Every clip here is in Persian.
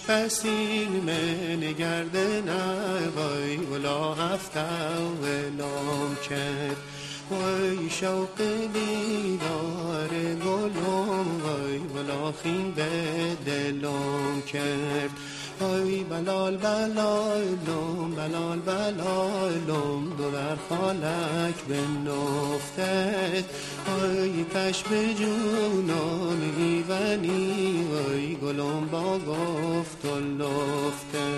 بسین من گردن وای ولا هفته ولام کرد وای شوق دیدار گلم وای ولا خین به دلم کرد وای بلال بلالم بلال بلالم دو در خالک به نفته وای تش به جونم ایونی وای گلم با گفت و لفته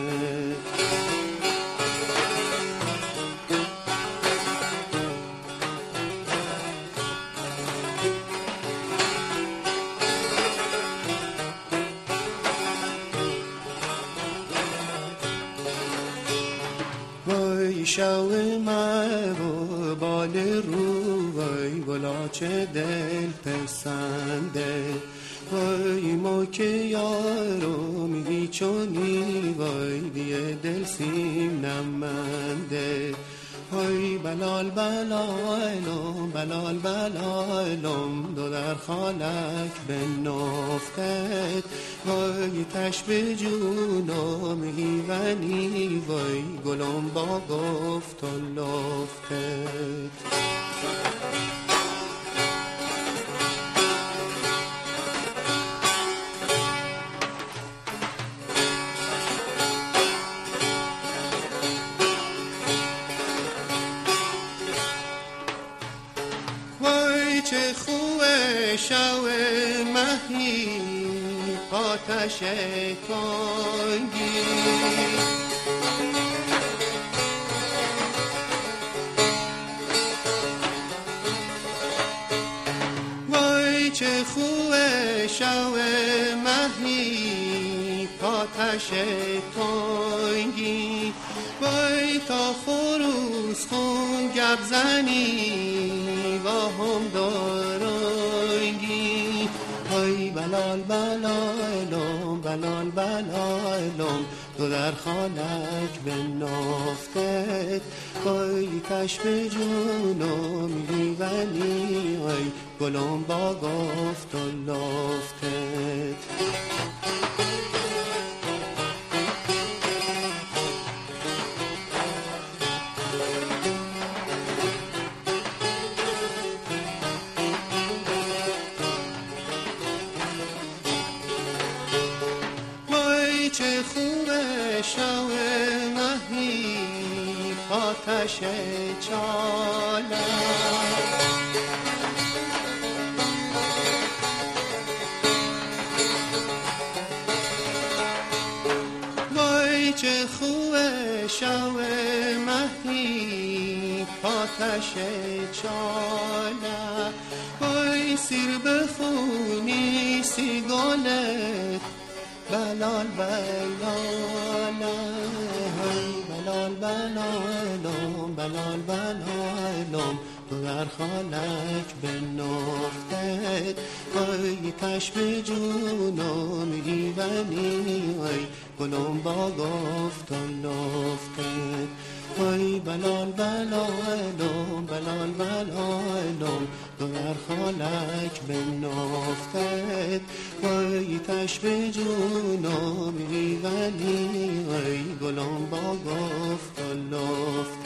شو مرو بال رو وای گلا چه دل پسنده وای ما که یارو میگی چونی وای دیه دل سیم نمنده وای بلال بلالم بلال بلالم دو در خالک به نفتت وای تش به جونم ایونی وای گلم با گفت و لفتت چه خوه شو مهی آتش تنگی وای چه خوه شو مهی آتش تنگی وای تا خروس خون گب زنی و هم دارنگی وای بلال بلالم بلال بلالم تو در خانک به نفتت وای کش به جونم لیونی وای گلم با گفت و لفتت چه خوبه شو مهی آتش چاله وای چه خوبه شو مهی آتش چاله وای سیر بخونی سیگالت بلال بلال بلال بلالم بلال بلالم تو در خالک به نفتت وای تش به جونم ایونی وای گلم با گفت و لفتت وای بلال بلالم بلال بلالم تو در خالک به نفتت وای تش به جونم ایونی وای گلم با گفت و لفتت